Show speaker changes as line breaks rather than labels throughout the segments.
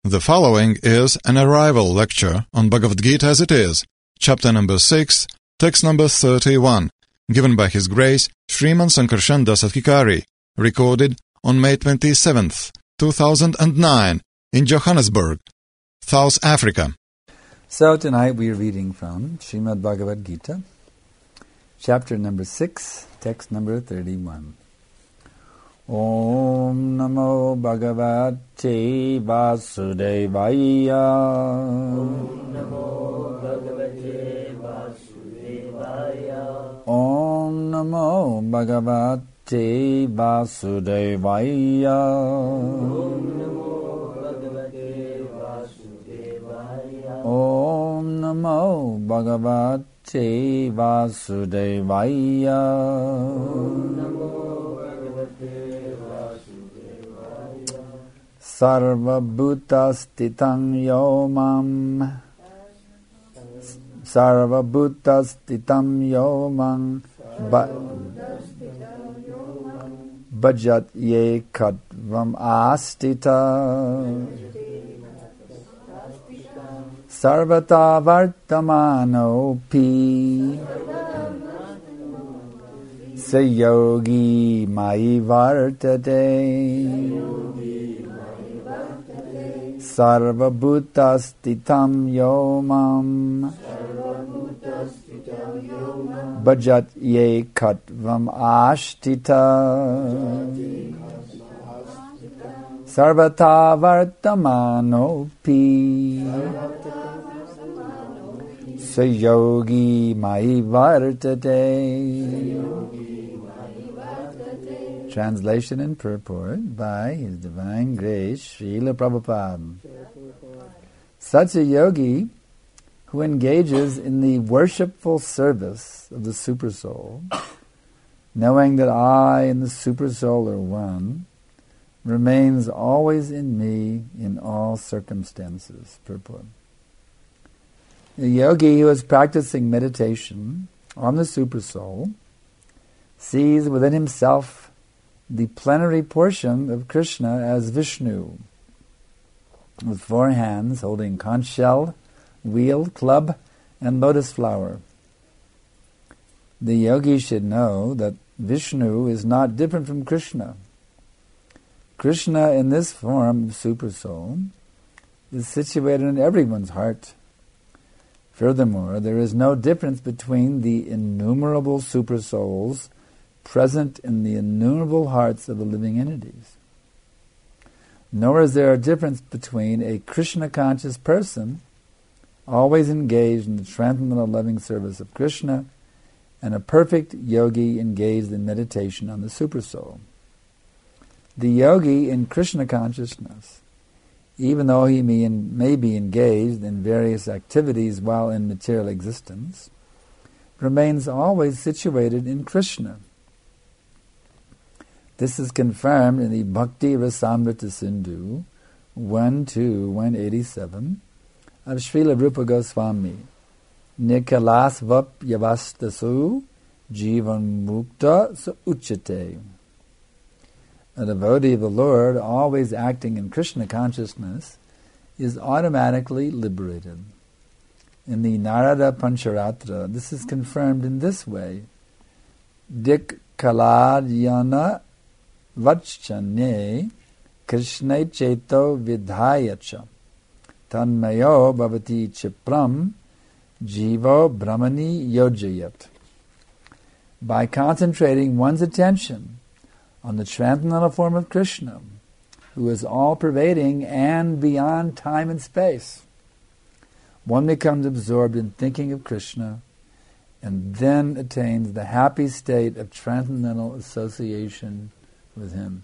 The following is an arrival lecture on Bhagavad Gita as it is, chapter number 6, text number 31, given by His Grace Sriman Sankarshan Das Adhikari, recorded on May 27th, 2009, in Johannesburg, South Africa.
So tonight we are reading from Srimad Bhagavad Gita, chapter number 6, text number 31. Om Namo Bhagavate Vasudevaya.
Om Namo Bhagavate Vasudevaya.
Om Namo Bhagavate Vasudevaya.
Om Namo Bhagavate Vasudevaya.
Om Namo Bhagavate Vasudevaya.
Om Namo
Sarva Bhutastitang Yomam Sarva Bhutastitang Yomam Bhajat Ye Katvam Astita Sarvata Vartamano Pi Sayogi Mai Vartate Sarva Bhutastitam Yomam Bhajat Ye Katvam Ashtita Sarvata Vartamano Pi Sayogi Mai Vartate. Translation and purport by His Divine Grace Srila Prabhupada. Such a yogi who engages in the worshipful service of the Supersoul, knowing that I and the Supersoul are one, remains always in me in all circumstances. Purport. A yogi who is practicing meditation on the Supersoul sees within himself the plenary portion of Krishna as Vishnu, with 4 hands holding conch shell, wheel, club, and lotus flower. The yogi should know that Vishnu is not different from Krishna. Krishna in this form of Supersoul is situated in everyone's heart. Furthermore, there is no difference between the innumerable Supersouls present in the innumerable hearts of the living entities. Nor is there a difference between a Krishna-conscious person, always engaged in the transcendental loving service of Krishna, and a perfect yogi engaged in meditation on the Supersoul. The yogi in Krishna consciousness, even though he may be engaged in various activities while in material existence, remains always situated in Krishna. This is confirmed in the Bhakti Rasamrita Sindhu 1-187 of Srila Rupa Goswami. Nikalas vap yavastasu jivan mukta sa uchate. A devotee of the Lord, always acting in Krishna consciousness, is automatically liberated. In the Narada Pancharatra, this is confirmed in this way. Dik kaladyana vachchane krishna cheto vidhayacha tanmayo bhavati chipram jivo brahmani yojayat. By concentrating one's attention on the transcendental form of Krishna, who is all-pervading and beyond time and space, one becomes absorbed in thinking of Krishna and then attains the happy state of transcendental association with him.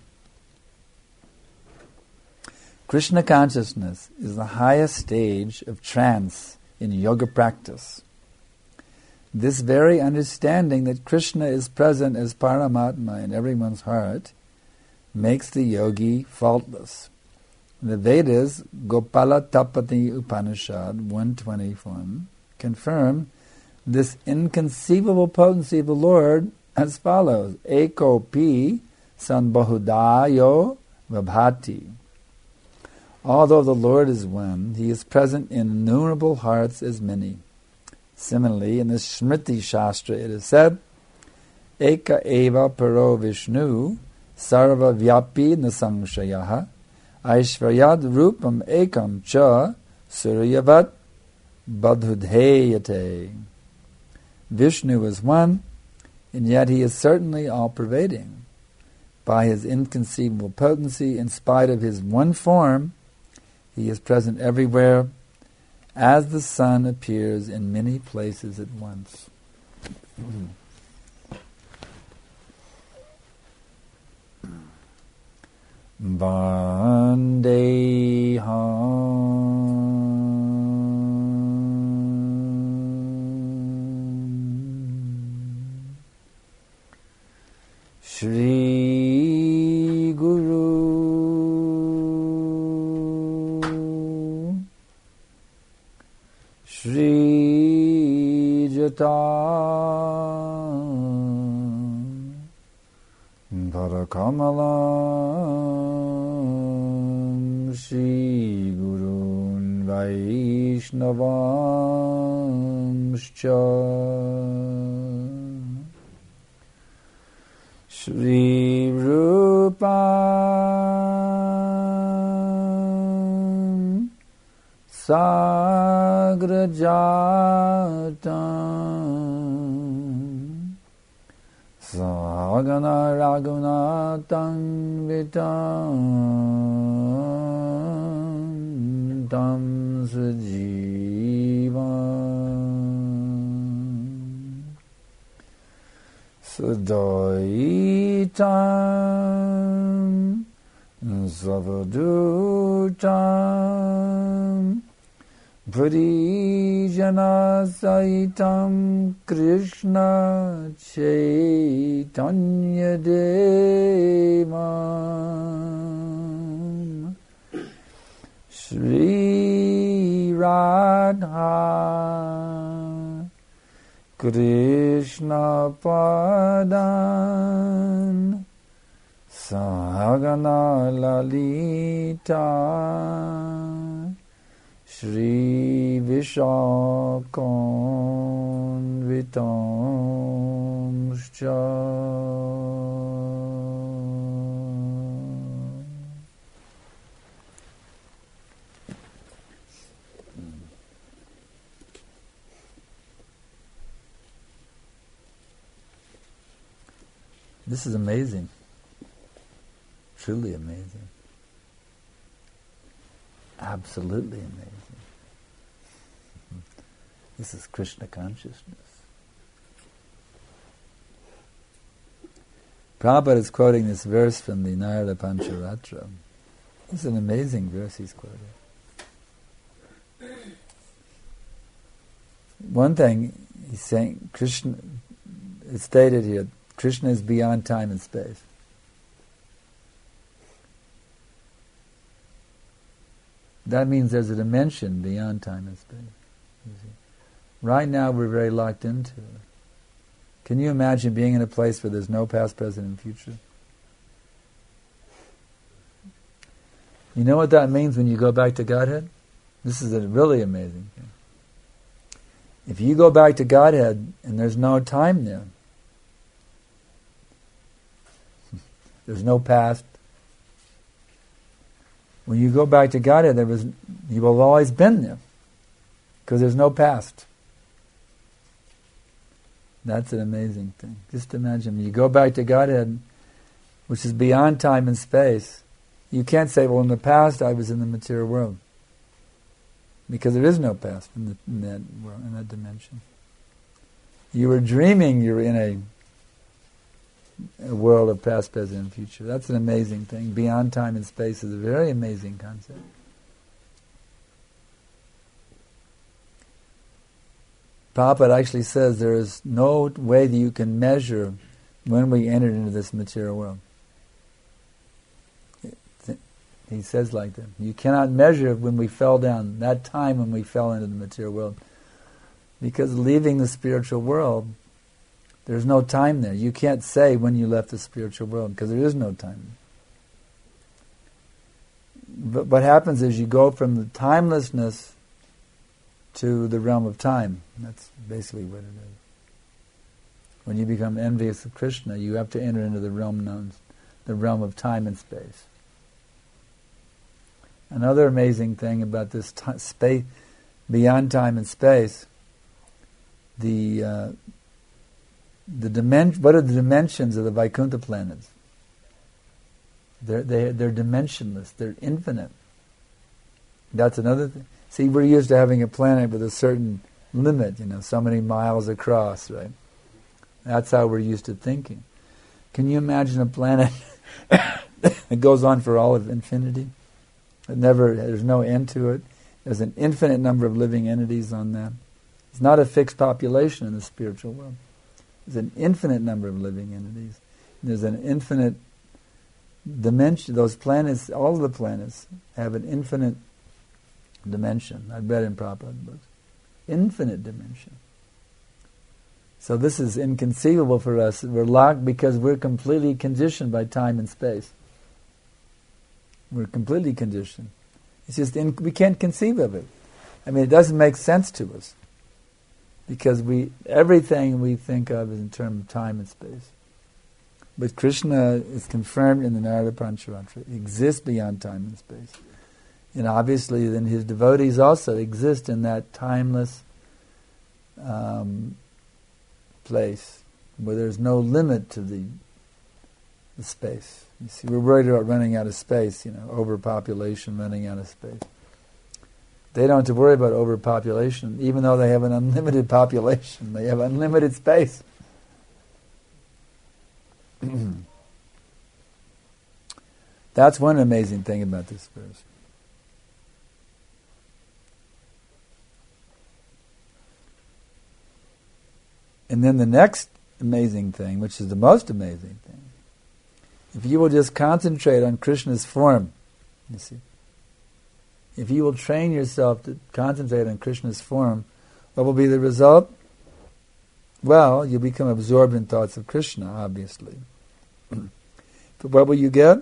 Krishna consciousness is the highest stage of trance in yoga practice. This very understanding that Krishna is present as Paramatma in everyone's heart makes the yogi faultless. The Vedas, Gopala Tapati Upanishad 121, confirm this inconceivable potency of the Lord as follows: Eko pi sanbahudayo vabhati. Although the Lord is one, He is present in innumerable hearts as many. Similarly, in the Smriti Shastra it is said, Eka eva paro Vishnu sarva vyapi nasangshayaha aishvaryad rupam ekam cha suryavat badhudheyate. Vishnu is one, and yet He is certainly all-pervading. By His inconceivable potency, in spite of His one form, He is present everywhere, as the sun appears in many places at once. Vandeham Shri Guru Shri Jata Parakamalam Shri Gurun Vaishnavamscha Shri Rupam Sagrajatam Sagana Raghunatang Vitam Tam Sajivam Sadaitam Savadutam Parijana Saitam Krishna Chaitanya Devam Shri Radha Krishna Padan Sahagana Lalita Shri Vishakonvitamscha. This is amazing. Truly amazing. Absolutely amazing. This is Krishna consciousness. Prabhupada is quoting this verse from the Narada Pancharatra. It's an amazing verse he's quoting. One thing he's saying, Krishna, it's stated here, Krishna is beyond time and space. That means there's a dimension beyond time and space. You see. Right now we're very locked into it. Can you imagine being in a place where there's no past, present, and future? You know what that means when you go back to Godhead? This is a really amazing thing. If you go back to Godhead and there's no time there, there's no past. When you go back to Godhead, you will have always been there, because there's no past. That's an amazing thing. Just imagine, you go back to Godhead, which is beyond time and space. You can't say, well, in the past I was in the material world, because there is no past in that world, in that dimension. You were dreaming you were in a world of past, present, and future. That's an amazing thing. Beyond time and space is a very amazing concept. Prabhupada actually says there is no way that you can measure when we entered into this material world. He says like that. You cannot measure when we fell down, that time when we fell into the material world. Because leaving the spiritual world, there's no time there. You can't say when you left the spiritual world, because there is no time. but what happens is you go from the timelessness to the realm of time. That's basically what it is. When you become envious of Krishna, you have to enter into the realm known, the realm of time and space. Another amazing thing about this space, beyond time and space, what are the dimensions of the Vaikuntha planets? They're dimensionless. They're infinite. That's another thing. See, we're used to having a planet with a certain limit, so many miles across, right? That's how we're used to thinking. Can you imagine a planet that goes on for all of infinity? There's no end to it. There's an infinite number of living entities on that. It's not a fixed population in the spiritual world. There's an infinite number of living entities. There's an infinite dimension. Those planets, all of the planets, have an infinite dimension. I read in Prabhupada's books. Infinite dimension. So this is inconceivable for us. We're locked because we're completely conditioned by time and space. We're completely conditioned. It's just we can't conceive of it. I mean, it doesn't make sense to us because everything we think of is in terms of time and space. But Krishna is confirmed in the Narada Pancharatra. He exists beyond time and space. And obviously then his devotees also exist in that timeless place where there's no limit to the space. You see, we're worried about running out of space, overpopulation, running out of space. They don't have to worry about overpopulation, even though they have an unlimited population. They have unlimited space. That's one amazing thing about this verse. And then the next amazing thing, which is the most amazing thing, if you will just concentrate on Krishna's form, you see, if you will train yourself to concentrate on Krishna's form, what will be the result? Well, you become absorbed in thoughts of Krishna, obviously. But what will you get?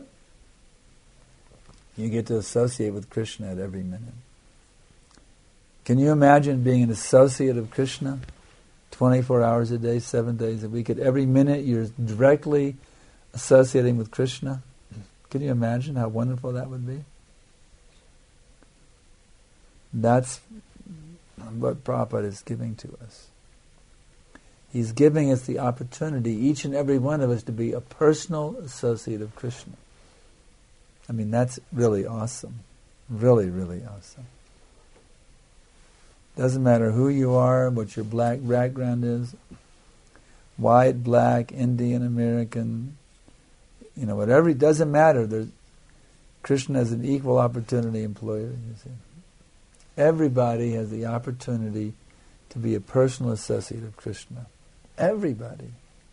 You get to associate with Krishna at every minute. Can you imagine being an associate of Krishna 24 hours a day, 7 days a week? At every minute you're directly associating with Krishna. Can you imagine how wonderful that would be? That's what Prabhupada is giving to us. He's giving us the opportunity, each and every one of us, to be a personal associate of Krishna. I mean, that's really awesome. Really, really awesome. Doesn't matter who you are, what your black background is, white, black, Indian, American, whatever, it doesn't matter. Krishna is an equal opportunity employer, you see. Everybody has the opportunity to be a personal associate of Krishna. Everybody.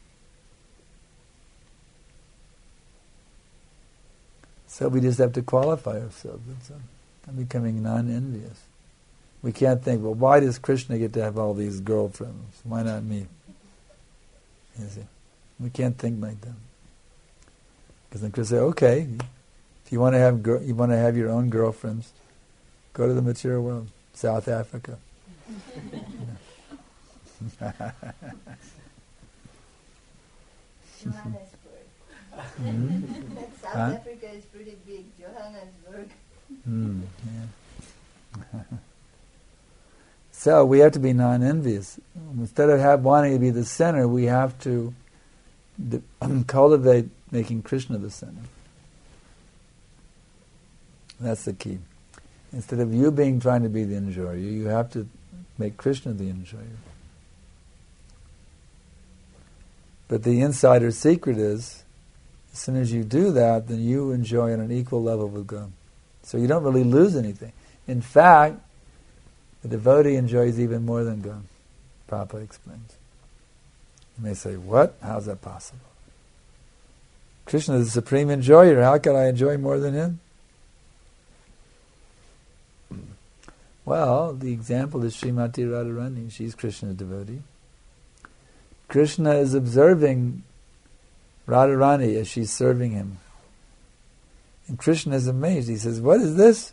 So we just have to qualify ourselves and becoming non-envious. We can't think, well, why does Krishna get to have all these girlfriends? Why not me? You see, we can't think like that. Because then Krishna says, okay, if you want to have your own girlfriends, go to the material world, South Africa.
Johannesburg. South Africa is pretty big. Johannesburg.
Yeah. So we have to be non-envious. Instead of wanting to be the center, we have to cultivate making Krishna the center. That's the key. Instead of you trying to be the enjoyer, you have to make Krishna the enjoyer. But the insider secret is, as soon as you do that, then you enjoy on an equal level with God. So you don't really lose anything. In fact, the devotee enjoys even more than God. Prabhupada explains. You may say, what? How's that possible? Krishna is the supreme enjoyer. How can I enjoy more than him? Well, the example is Srimati Radharani. She's Krishna's devotee. Krishna is observing Radharani as she's serving him. And Krishna is amazed. He says, what is this?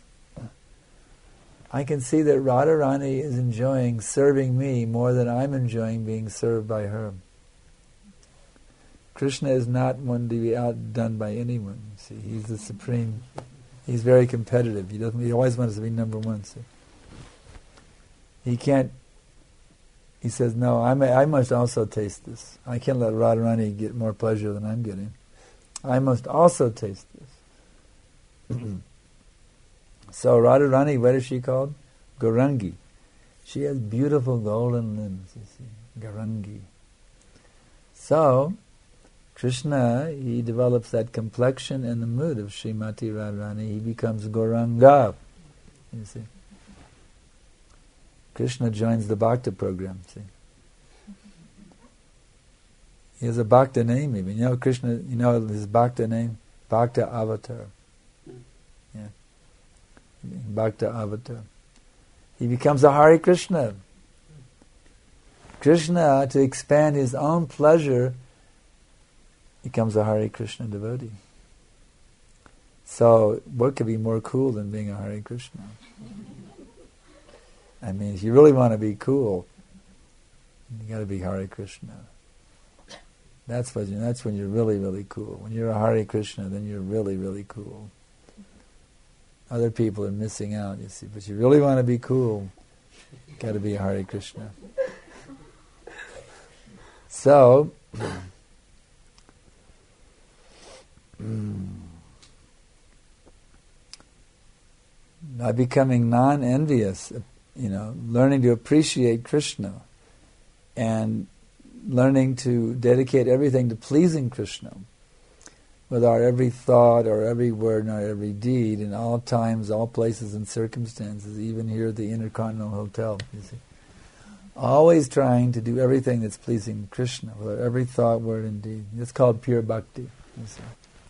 I can see that Radharani is enjoying serving me more than I'm enjoying being served by her. Krishna is not one to be outdone by anyone. See, he's the supreme. He's very competitive. He always wants to be number one. See, he can't. He says, "No, I must also taste this. I can't let Radharani get more pleasure than I'm getting. I must also taste this." So Radharani, what is she called? Gaurangi. She has beautiful golden limbs. You see, Gaurangi. So Krishna, he develops that complexion and the mood of Srimati Radharani. He becomes Gauranga. You see, Krishna joins the Bhakta program. See, he has a Bhakta name even. You know Krishna. You know his Bhakta name, Bhakta Avatar. Yeah, Bhakta Avatar. He becomes a Hare Krishna. Krishna, to expand his own pleasure, becomes a Hare Krishna devotee. So, what could be more cool than being a Hare Krishna? I mean, if you really want to be cool, you got to be Hare Krishna. That's when you're really, really cool. When you're a Hare Krishna, then you're really, really cool. Other people are missing out, you see. But you really want to be cool, you got to be a Hare Krishna. So, by becoming non-envious, learning to appreciate Krishna and learning to dedicate everything to pleasing Krishna with our every thought, our every word, and our every deed, in all times, all places and circumstances, even here at the Intercontinental Hotel, you see. Always trying to do everything that's pleasing Krishna with our every thought, word, and deed. It's called pure bhakti, you see.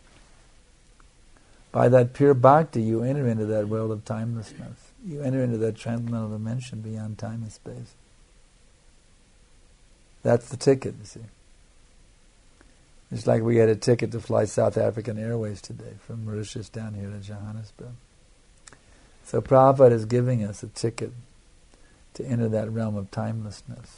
By that pure bhakti, you enter into that world of timelessness. You enter into that transcendental dimension beyond time and space. That's the ticket, you see. It's like we had a ticket to fly South African Airways today from Mauritius down here to Johannesburg. So Prabhupada is giving us a ticket to enter that realm of timelessness.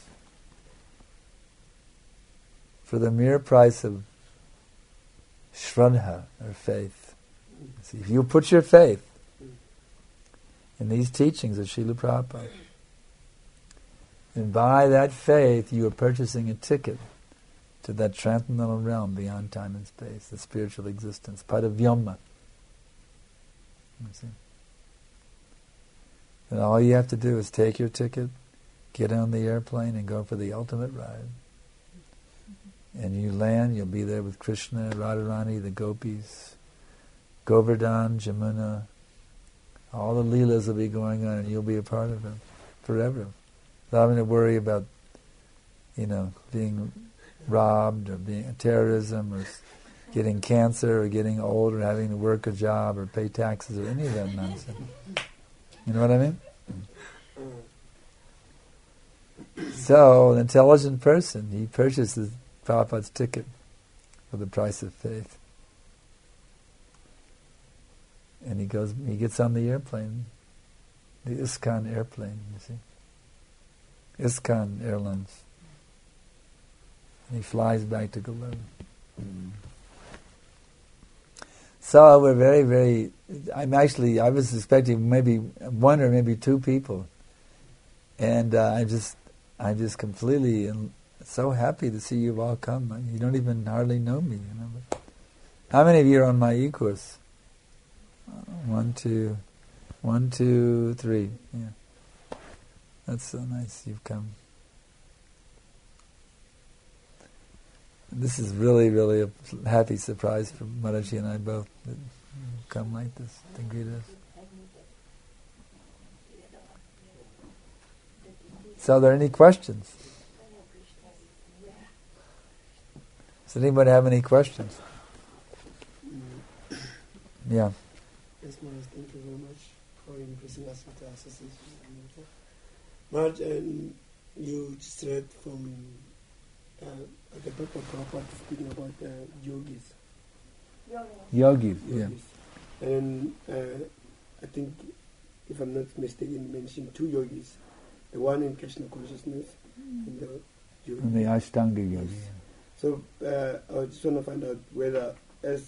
For the mere price of shraddha, or faith. See, if you put your faith in these teachings of Srila Prabhupada, and by that faith you are purchasing a ticket to that transcendental realm beyond time and space, the spiritual existence, Padavyoma. You see? And all you have to do is take your ticket, get on the airplane, and go for the ultimate ride. And you land, you'll be there with Krishna, Radharani, the gopis, Govardhan, Jamuna. All the leelas will be going on, and you'll be a part of them forever. Without having to worry about, being robbed or being terrorism or getting cancer or getting old or having to work a job or pay taxes or any of that nonsense. You know what I mean? So, an intelligent person, he purchases Prabhupada's ticket for the price of faith. And he gets on the airplane, the ISKCON airplane, you see. ISKCON Airlines. And he flies back to Galuh. So we're very, very... I was expecting maybe one or maybe two people. And I'm just completely so happy to see you've all come. You don't even hardly know me, But how many of you are on my e-course? 1, 2, 3. Yeah. That's so nice you've come. This is really, really a happy surprise for Maharaji and I both that you've come like this to greet us. So are there any questions? Does anybody have any questions? Yeah.
Yes, Maharaj, thank you very much for impressing us with the association. Maharaj, you just read from the book of Prabhupada speaking about yogis.
Yogis, yeah.
And I think, if I'm not mistaken, mentioned 2 yogis. The one in Krishna consciousness and the yogi.
And the Ashtanga yogi.
Yes. So I just want to find out whether as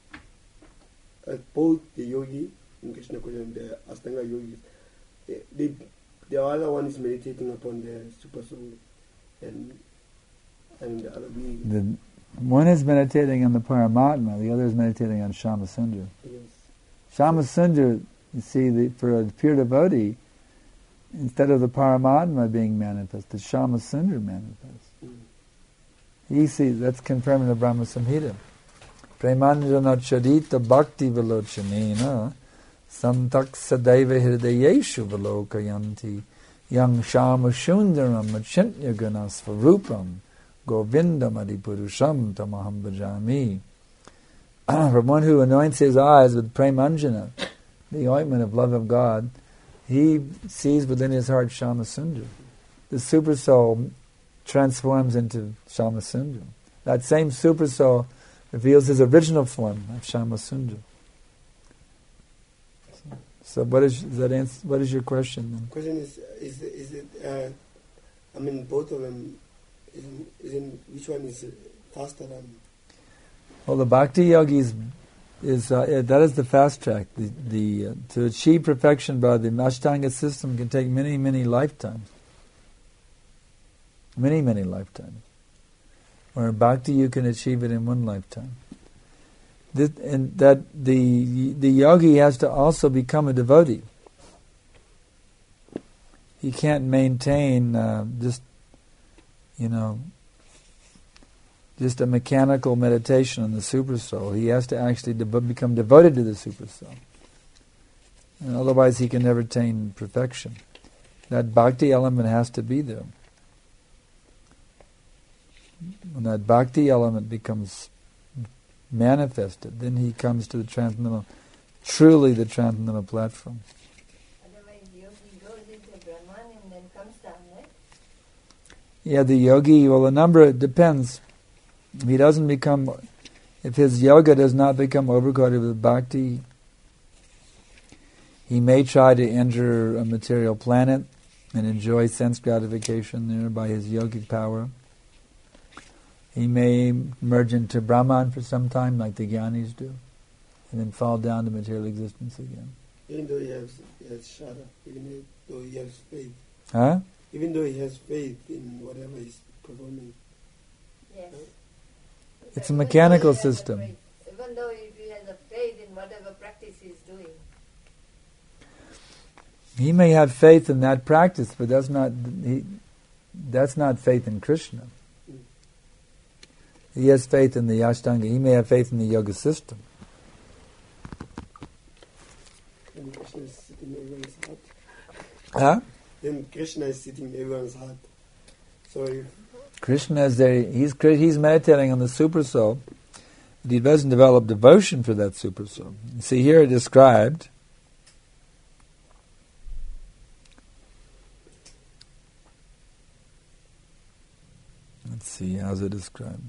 both the yogi in Krishna consciousness and the Ashtanga yogis, the other one is meditating upon the super soul and the other being.
One is meditating on the Paramatma, the other is meditating on Shamasundara.
Yes.
Shamasundara, you see, for a pure devotee, instead of the Paramatma being manifested, Shamasundara manifests. He sees, that's confirmed in the Brahma Samhita. Premanjana charita bhakti vilochanena santak sadaiva hridayeshu vilokayanti yang shamasundaram achintya ganasvarupam govindam adipurusham tamaham bhajami. For one who anoints his eyes with premanjana, the ointment of love of God, he sees within his heart Shamasundara. The super soul transforms into Shamasundara. That same super soul reveals his original form of Shamasundara. So what is that answer? What is your question then?
The question is it I mean, both of them, which one is faster than?
Well, the Bhakti Yogi that is the fast track. To achieve perfection by the Ashtanga system can take many, many lifetimes. Many, many lifetimes. Or in Bhakti you can achieve it in one lifetime. And that the yogi has to also become a devotee. He can't maintain just a mechanical meditation on the super soul. He has to actually become devoted to the super soul. And otherwise he can never attain perfection. That bhakti element has to be there. When that bhakti element becomes manifested, then he comes to the transcendental, truly the transcendental platform.
Otherwise, yogi goes into Brahman and then comes down, right?
Yeah, the yogi, the number, it depends. If his yoga does not become overcoated with bhakti, he may try to enter a material planet and enjoy sense gratification there by his yogic power. He may merge into Brahman for some time, like the Gyanis do, and then fall down to material existence again.
Even though he has Shraddha, even though he has faith.
Huh?
Even though he has faith in whatever he's performing.
Yes.
It's a mechanical system.
Even though if he has a faith in whatever practice he's doing.
He may have faith in that practice, but that's not faith in Krishna. He has faith in the Ashtanga. He may have faith in the yoga system.
And Krishna is sitting in everyone's heart.
Huh?
Then Krishna is sitting in everyone's heart. So if
Krishna is there. He's meditating on the super soul, but he doesn't develop devotion for that super soul. You see here described. Let's see, how's it described?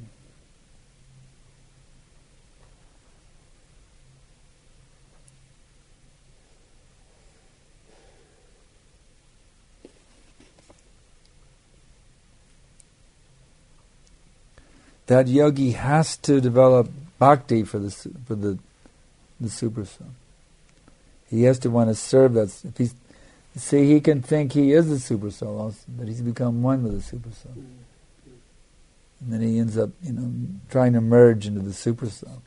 That yogi has to develop bhakti for the super soul. He has to want to serve that. He can think he is the super soul, also, but he's become one with the super soul. And then he ends up, trying to merge into the super soul.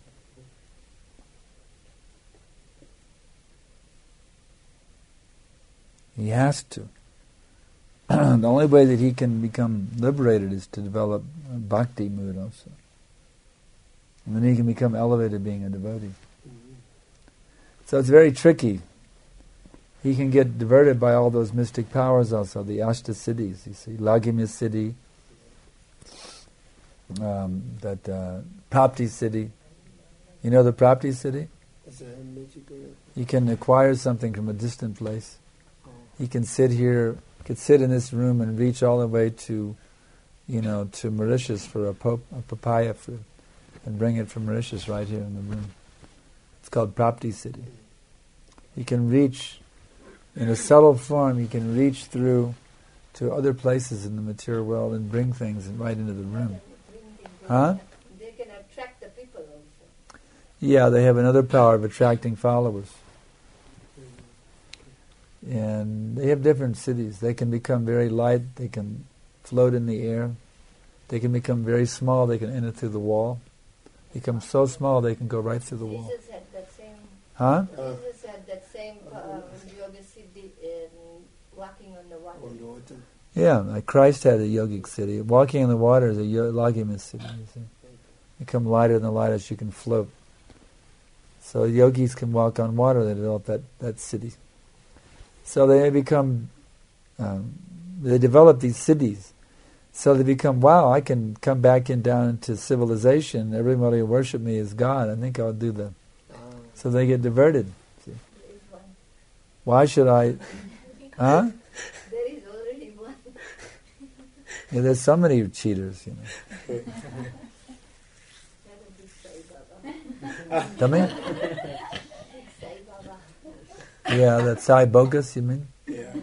He has to. The only way that he can become liberated is to develop a bhakti mood also. And then he can become elevated being a devotee. So it's very tricky. He can get diverted by all those mystic powers also, the Ashta Siddhis, you see, Lagimya Siddhi, Prapti Siddhi. You know the Prapti Siddhi?
it's a magical.
You can acquire something from a distant place. You can sit here, could sit in this room and reach all the way to Mauritius for a papaya fruit, and bring it from Mauritius right here in the room. It's called Prapti Siddhi. He can reach, in a subtle form, he can reach through to other places in the material world and bring things right into the room. Huh?
They can attract the people also.
Yeah, they have another power of attracting followers. And they have different cities. They can become very light, they can float in the air. They can become very small, they can enter through the wall. Become so small they can go right through the wall.
Jesus had that same.
Huh?
Jesus had that same yoga siddhi in walking on the water.
On the water.
Yeah, like Christ had a yogic city. Walking in the water is a lagima city. You see, become lighter than the lightest, you can float. So yogis can walk on water. They develop that city. So they become, they develop these cities. So they become, wow, I can come back down into civilization. Everybody will worship me as God. I think I'll do that. So they get diverted. See. Why should I? Huh?
There is already one.
Yeah, there's so many cheaters, you know.
That would be Sai Baba.
Tell me?
Sai Baba.
Yeah, that Sai Bogus, you mean?
Yeah.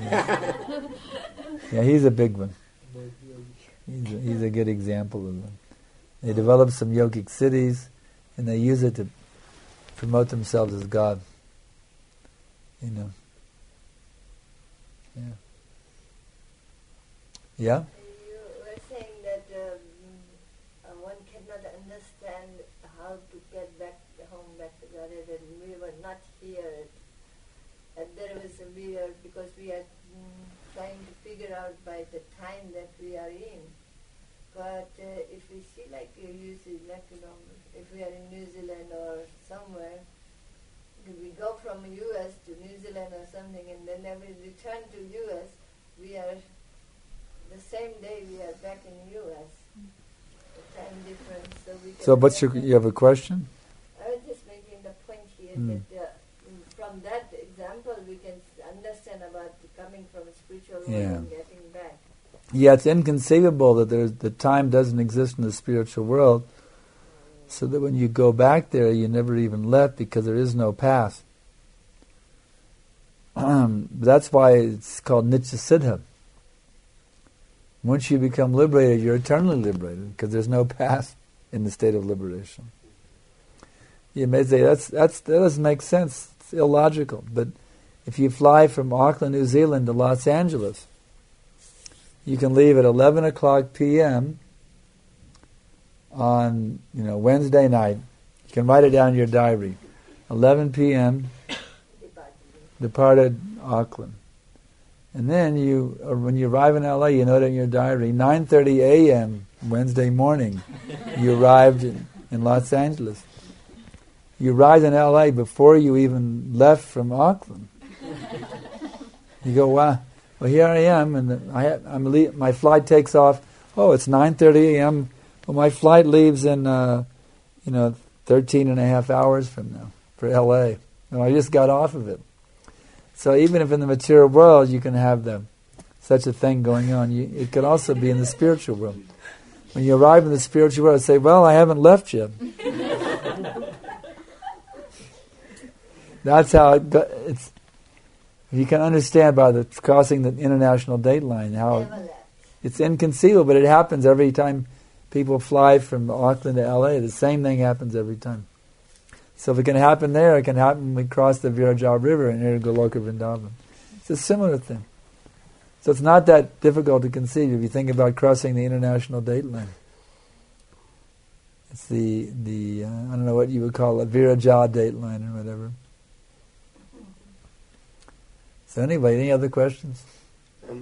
Yeah, he's a big one. He's a good example of them. They develop some yogic cities, and they use it to promote themselves as God. You know. Yeah. Yeah?
You were saying that one cannot understand how to get back home, back to Godhead, and we were not here. And there was we are because we are trying to figure out by the time that we are in. But if we see like you see, like if we are in New Zealand or somewhere, if we go from US to New Zealand or something, and then when we return to US, we are the same day we are back in US. The time difference.
So what's you have a question?
I was just making the point here that from that example we can understand about coming from a spiritual world and getting back.
Yeah, it's inconceivable that the time doesn't exist in the spiritual world, so that when you go back there, you never even left because there is no past. That's why it's called Nitya Siddha. Once you become liberated, you're eternally liberated because there's no past in the state of liberation. You may say that doesn't make sense. It's illogical. But if you fly from Auckland, New Zealand to Los Angeles, you can leave at 11 o'clock p.m. on Wednesday night. You can write it down in your diary. 11 p.m. departed Auckland. And then when you arrive in LA, you note it in your diary, 9:30 a.m. Wednesday morning, you arrived in Los Angeles. You arrived in LA before you even left from Auckland. You go, wow. Well, here I am, and my flight takes off. Oh, it's 9:30 a.m. Well, my flight leaves in 13 and a half hours from now for L.A. And I just got off of it. So even if in the material world you can have such a thing going on, it could also be in the spiritual world. When you arrive in the spiritual world, say, well, I haven't left yet. That's how it's. You can understand by the crossing the international date line how it's inconceivable, but it happens every time people fly from Auckland to LA. The same thing happens every time. So if it can happen there, it can happen when we cross the Virajal River and enter Goloka Vrindavan. It's a similar thing. So it's not that difficult to conceive if you think about crossing the international date line. It's the I don't know what you would call it, Virajal date line or whatever. So anyway, any other questions?
I'm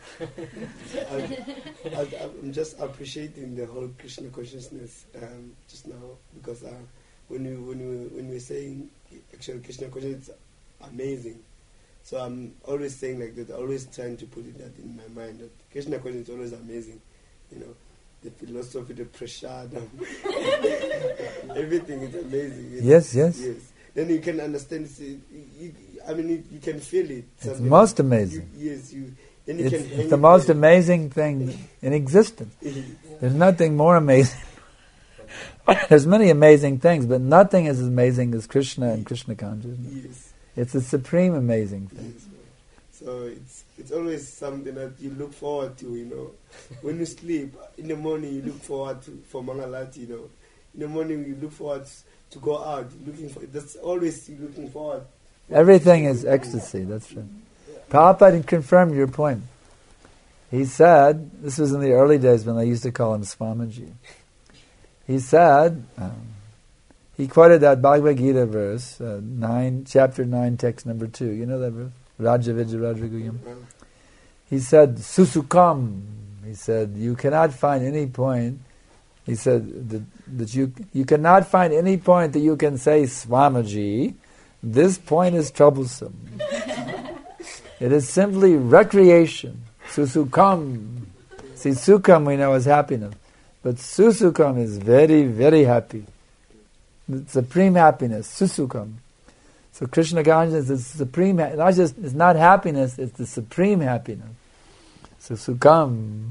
just appreciating the whole Krishna consciousness just now, because when we're saying actual Krishna consciousness, it's amazing. So I'm always saying like that, always trying to put that in my mind, that Krishna consciousness is always amazing. The philosophy, the prashadam, everything is amazing.
Yes.
Then you can understand. You can feel it.
It's most amazing. It's the most amazing thing in existence. There's nothing more amazing. there's many amazing things, but nothing is as amazing as Krishna and Krishna consciousness.
Yes.
It's a supreme amazing thing.
Yes. So it's always something that you look forward to, you know. When you sleep, in the morning you look forward for Mangalati, you know. In the morning you look forward to go out, that's always you looking forward.
Everything is ecstasy, that's right. Prabhupada confirmed your point. He said, this was in the early days when they used to call him Swamiji. He said, he quoted that Bhagavad Gita verse, chapter 9, text number 2. You know that verse? Raja Vijay Rajaguyam. He said, Susukam. He said, you cannot find any point. He said that you cannot find any point that you can say, Swamiji, this point is troublesome. It is simply recreation. Susukam. See, Sukam we know is happiness. But Susukam is very, very happy. The supreme happiness, Susukam. So Krishna consciousness is supreme, not just, it's not happiness, it's the supreme happiness. Susukam.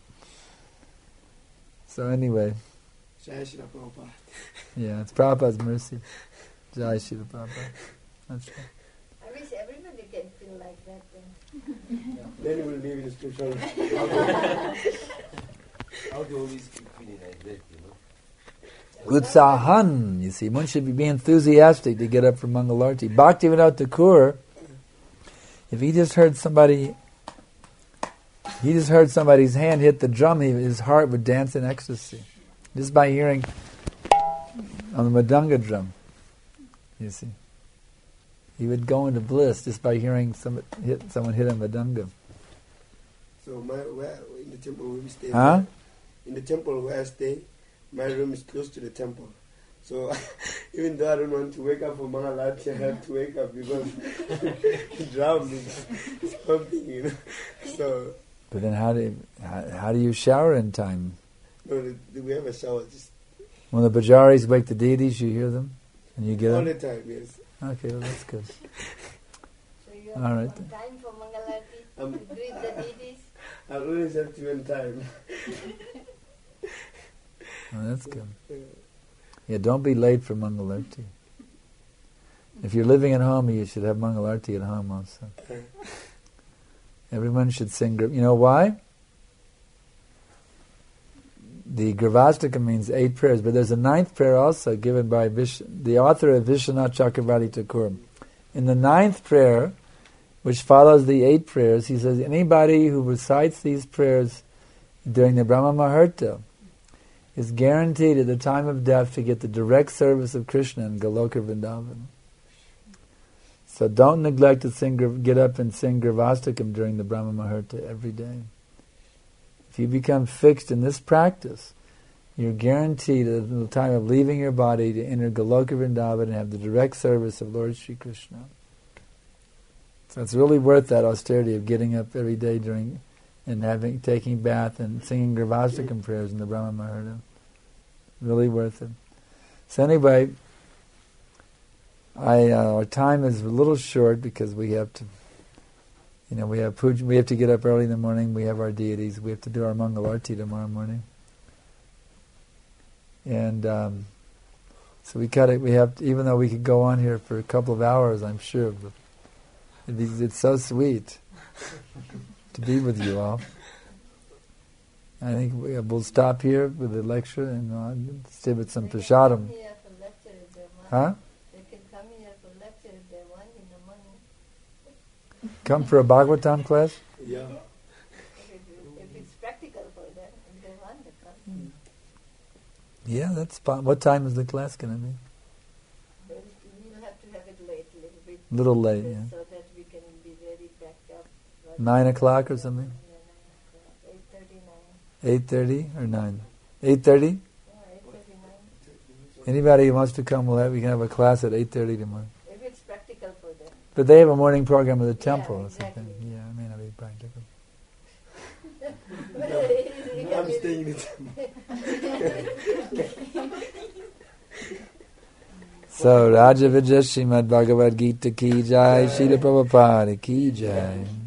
So anyway.
Jai Shri Prabhupada.
Yeah, it's Prabhupada's mercy. Jai Shri Prabhupada. That's right.
I wish everybody can feel like that then.
Then you will live in spiritual.
How do you always keep feeling like that, you know?
Utsahan, you see, one should be enthusiastic to get up for Mangalarti. Bhaktivinoda Thakur, if he just heard somebody's hand hit the drum, his heart would dance in ecstasy. Just by hearing on the Madanga drum, you see. He would go into bliss just by hearing someone hit a Madanga.
So where in the temple where we stay,
Huh?
in the temple where I stay, my room is close to the temple. So even though I don't want to wake up for Mangalati, I have to wake up because the drum is pumping, you know. So.
But then how do you shower in time?
No, we have a shower. Just
When the Bajaris wake the deities, you hear them? And you get
all
up?
the time, yes.
Okay, well that's good.
So you
All
have
right.
time for Mangalati to greet the deities?
I always have to spend time.
Oh, that's good. Yeah, don't be late for Mangalarti. If you're living at home, you should have Mangalarti at home also. Everyone should sing. You know why? The Gravastika means 8 prayers, but there's a 9th prayer also given by the author of Vishwanath Chakravarti Thakur. In the 9th prayer, which follows the 8 prayers, he says, anybody who recites these prayers during the Brahma Muhurta is guaranteed at the time of death to get the direct service of Krishna in Goloka Vrindavan. So don't neglect to get up and sing Gravastikam during the Brahma Muhurta every day. If you become fixed in this practice, you're guaranteed at the time of leaving your body to enter Goloka Vrindavan and have the direct service of Lord Sri Krishna. So it's really worth that austerity of getting up every day and taking bath and singing Gravastikam prayers in the Brahma Muhurta. Really worth it. So anyway, our time is a little short because we have to, we have puja, we have to get up early in the morning. We have our deities. We have to do our Mangalarti tomorrow morning, and so we have to, even though we could go on here for a couple of hours, I'm sure, but it's so sweet to be with you all. I think we'll stop here with the lecture and stay with some prasadam. Huh?
They can come here for lecture if they want in the morning.
Come for a Bhagavatam class?
Yeah.
If it's practical for them, if they want to come.
Yeah, that's fine. What time is the class going to be?
We'll have to have it late, a little bit.
Little late, yeah.
So that we can be ready, packed up.
9 o'clock or something?
8:30,
8:30 or 9? 8:30?
Yeah, 8:39.
Anybody who wants to come, we can have a class at 8:30 tomorrow.
If it's practical for them.
But they have a morning program at the temple or
exactly.
something. Yeah, it may not be practical.
I'm staying in it.
So, Raja Vijay Srimad Bhagavad Gita ki jai, Srila Prabhupada ki jai.